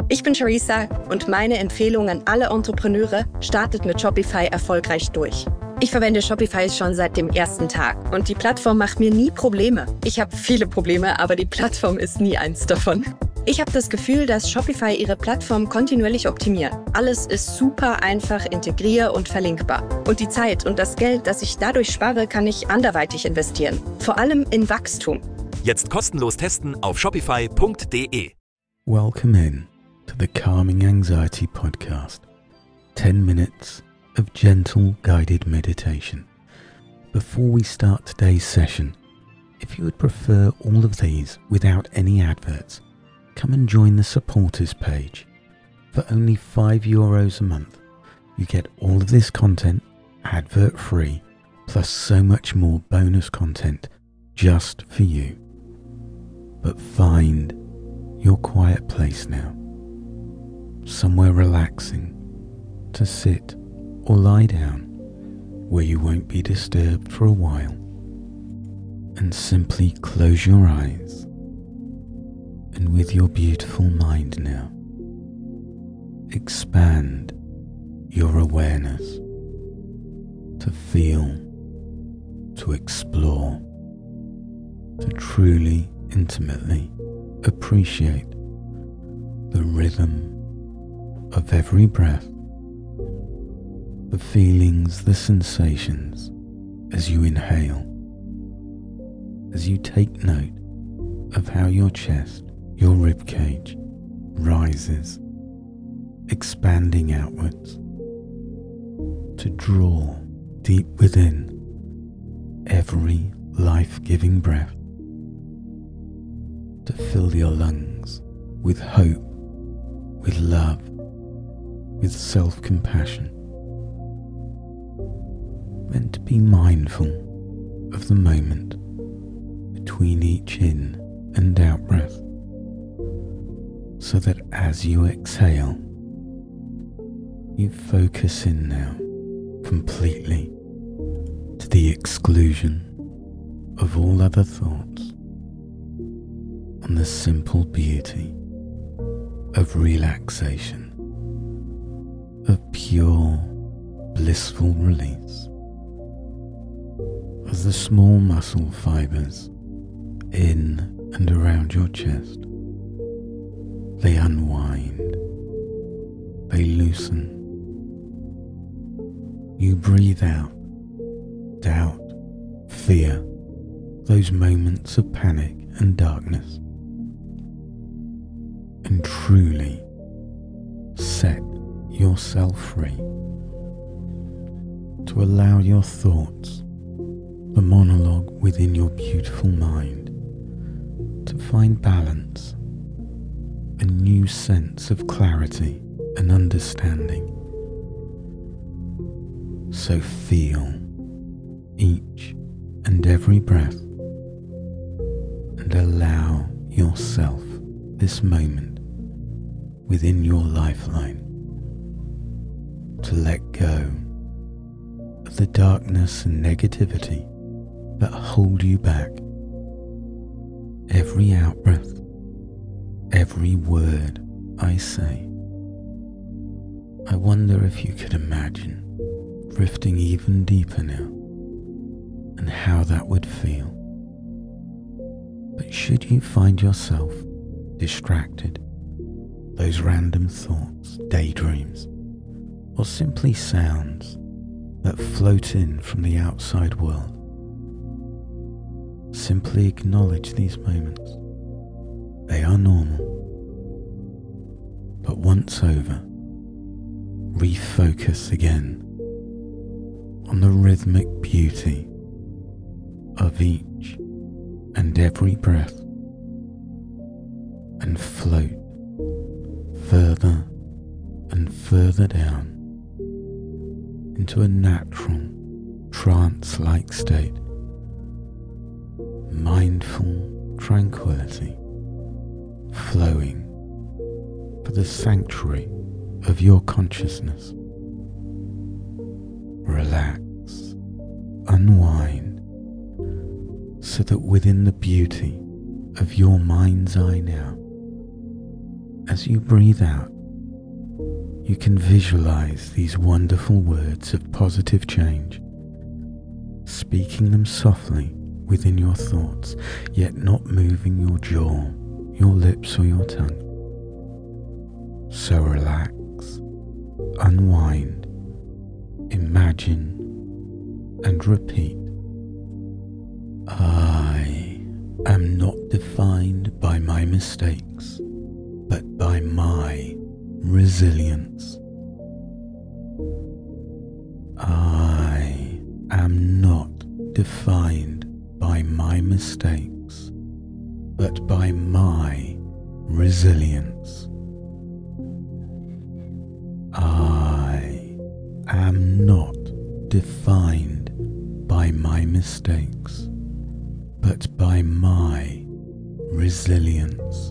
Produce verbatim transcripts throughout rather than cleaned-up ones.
Ich bin Charissa und meine Empfehlung an alle Entrepreneure: startet mit Shopify erfolgreich durch. Ich verwende Shopify schon seit dem ersten Tag und die Plattform macht mir nie Probleme. Ich habe viele Probleme, aber die Plattform ist nie eins davon. Ich habe das Gefühl, dass Shopify ihre Plattform kontinuierlich optimiert. Alles ist super einfach integrier- und verlinkbar. Und die Zeit und das Geld, das ich dadurch spare, kann ich anderweitig investieren. Vor allem in Wachstum. Jetzt kostenlos testen auf shopify punkt de. Welcome in to the Calming Anxiety Podcast. ten minutes of gentle guided meditation. Before we start today's session, if you would prefer all of these without any adverts, come and join the supporters page. For only five euros a month, you get all of this content advert free, plus so much more bonus content just for you. But find your quiet place now, somewhere relaxing to sit or lie down where you won't be disturbed for a while, and simply close your eyes. And with your beautiful mind now, expand your awareness to feel, to explore, to truly, intimately appreciate the rhythm of every breath, the feelings, the sensations as you inhale, as you take note of how your chest, your ribcage rises, expanding outwards to draw deep within every life-giving breath, to fill your lungs with hope, with love, with self-compassion, and to be mindful of the moment between each in and out breath, so that as you exhale, you focus in now completely to the exclusion of all other thoughts on the simple beauty of relaxation, of pure blissful release, as the small muscle fibers in and around your chest, they unwind, they loosen. You breathe out doubt, fear, those moments of panic and darkness, and truly set yourself free to allow your thoughts, the monologue within your beautiful mind, to find balance, a new sense of clarity and understanding. So feel each and every breath and allow yourself this moment within your lifeline to let go of the darkness and negativity that hold you back. Every out-breath, every word I say, I wonder if you could imagine drifting even deeper now and how that would feel. But should you find yourself distracted, those random thoughts, daydreams, or simply sounds that float in from the outside world, simply acknowledge these moments. They are normal. But once over, refocus again on the rhythmic beauty of each and every breath, and float further and further down into a natural trance-like state, mindful tranquility flowing for the sanctuary of your consciousness. Relax, unwind, so that within the beauty of your mind's eye now, As you breathe out, you can visualize these wonderful words of positive change, speaking them softly within your thoughts, yet not moving your jaw, your lips or your tongue. So relax, unwind, imagine, and repeat. I am not defined by my mistakes, but by my resilience. I am not defined by my mistakes, but by my resilience. I am not defined by my mistakes, but by my resilience.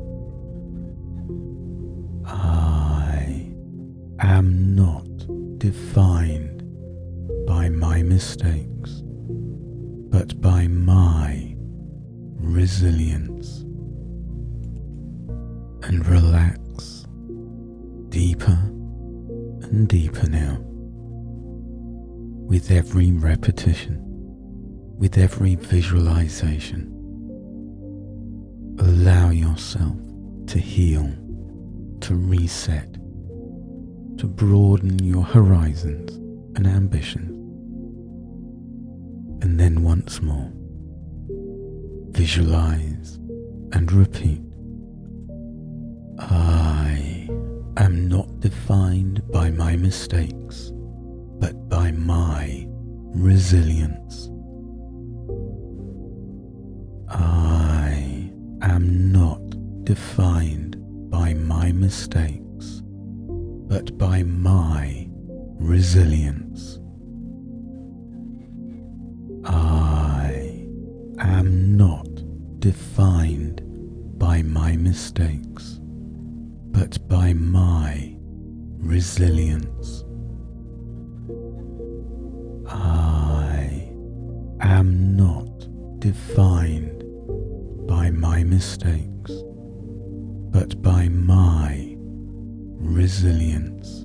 I am not defined by my mistakes, but by my resilience. And relax deeper and deeper now. With every repetition, with every visualization, allow yourself to heal, to reset, to broaden your horizons and ambitions. And then once more, visualize and repeat. I am not defined by my mistakes, but by my resilience. I am not defined by my mistakes, but by my resilience. I am not defined by my mistakes, but by my resilience. I am not defined by my mistakes, but by my resilience.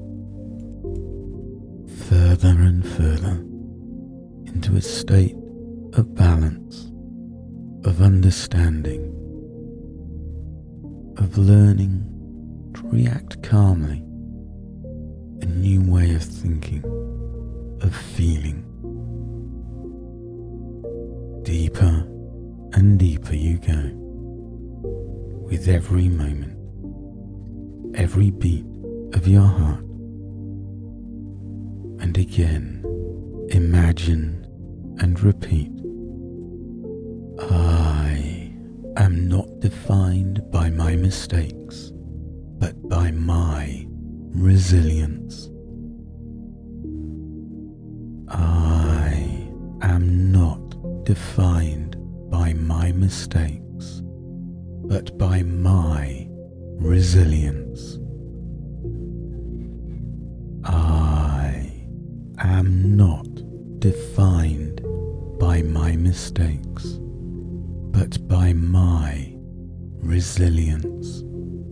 Further and further into a state of balance, of understanding, of learning to react calmly, a new way of thinking, of feeling. Deeper and deeper you go, with every moment, every beat of your heart. And again, imagine and repeat. I am not defined by my mistakes, but by my resilience. I am not defined by my mistakes, but by my resilience. I am not defined by my mistakes, but by my resilience.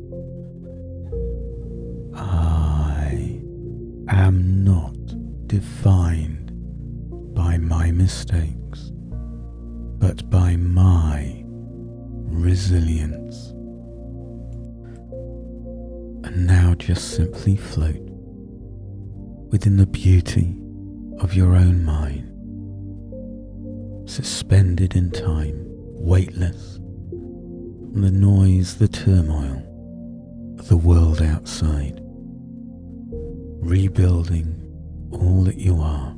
I am not defined by my mistakes, but by my resilience. And now just simply float within the beauty of your own mind, suspended in time, weightless from the noise, the turmoil of the world outside, rebuilding all that you are.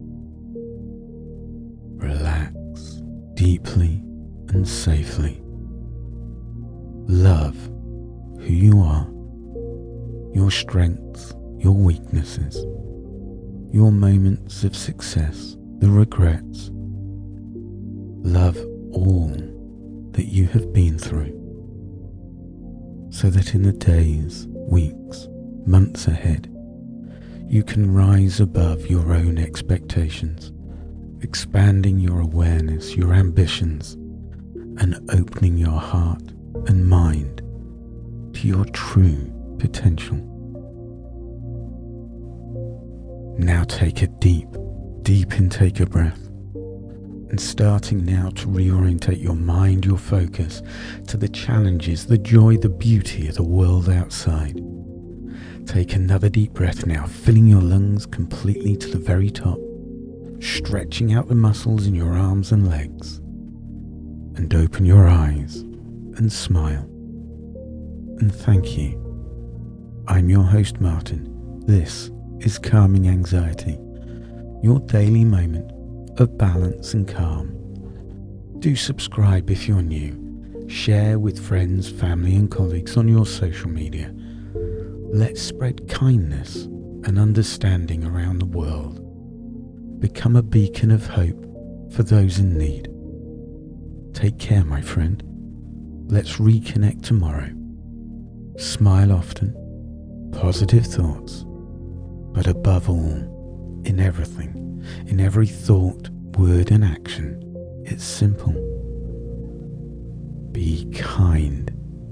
Relax deeply and safely. Love who you are, your strengths, your weaknesses, your moments of success, the regrets. Love all that you have been through, so that in the days, weeks, months ahead, you can rise above your own expectations, expanding your awareness, your ambitions, and opening your heart and mind to your true potential. Now take a deep, deep intake of breath, and starting now to reorientate your mind, your focus to the challenges, the joy, the beauty of the world outside. Take another deep breath now, filling your lungs completely to the very top, stretching out the muscles in your arms and legs, and open your eyes and smile. And thank you. I'm your host, Martin. This is Calming Anxiety, your daily moment of balance and calm. Do subscribe if you're new. Share with friends, family and colleagues on your social media. Let's spread kindness and understanding around the world. Become a beacon of hope for those in need. Take care, my friend. Let's reconnect tomorrow. Smile often, positive thoughts, but above all, in everything, in every thought, word and action, it's simple. Be kind.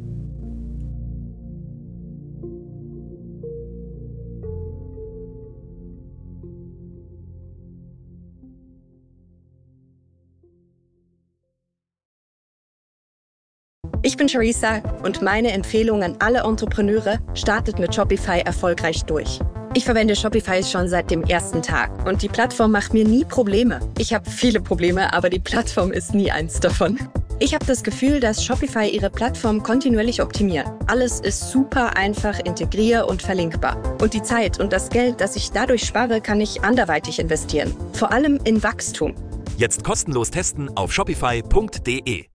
Ich bin Charissa und meine Empfehlung an alle Entrepreneure: startet mit Shopify erfolgreich durch. Ich verwende Shopify schon seit dem ersten Tag und die Plattform macht mir nie Probleme. Ich habe viele Probleme, aber die Plattform ist nie eins davon. Ich habe das Gefühl, dass Shopify ihre Plattform kontinuierlich optimiert. Alles ist super einfach integrier- und verlinkbar. Und die Zeit und das Geld, das ich dadurch spare, kann ich anderweitig investieren. Vor allem in Wachstum. Jetzt kostenlos testen auf shopify punkt de.